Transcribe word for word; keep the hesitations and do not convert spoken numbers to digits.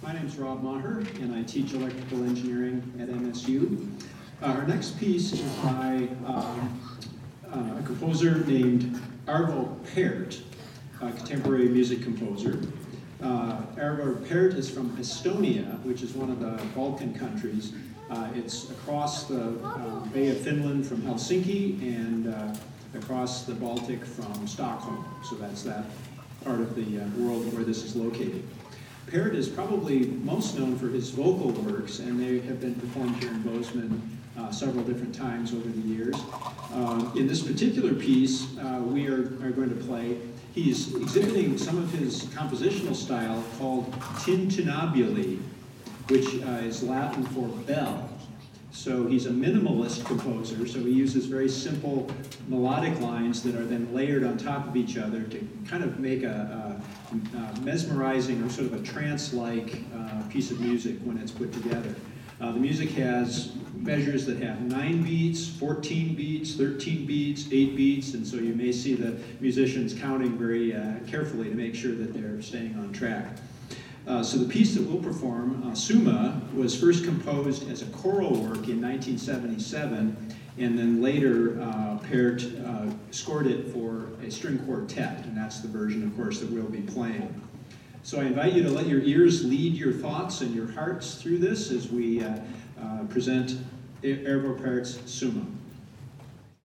My name's Rob Maher, and I teach electrical engineering at M S U. Uh, our next piece is by um, uh, a composer named Arvo Pärt, a contemporary music composer. Uh, Arvo Pärt is from Estonia, which is one of the Balkan countries. Uh, it's across the uh, Bay of Finland from Helsinki and uh, across the Baltic from Stockholm. So that's that part of the uh, world where this is located. Pärt is probably most known for his vocal works, and they have been performed here in Bozeman uh, several different times over the years. Uh, in this particular piece, uh, we are, are going to play, he's exhibiting some of his compositional style called tintinnabuli, which uh, is Latin for bell. So he's a minimalist composer, so he uses very simple melodic lines that are then layered on top of each other to kind of make a, a, a mesmerizing or sort of a trance-like uh, piece of music when it's put together. Uh, the music has measures that have nine beats, fourteen beats, thirteen beats, eight beats, and so you may see the musicians counting very uh, carefully to make sure that they're staying on track. Uh, so the piece that we'll perform, uh, Summa, was first composed as a choral work in nineteen seventy-seven, and then later uh, Pärt uh, scored it for a string quartet, and that's the version, of course, that we'll be playing. So I invite you to let your ears lead your thoughts and your hearts through this as we uh, uh, present Arvo Pärt's Summa.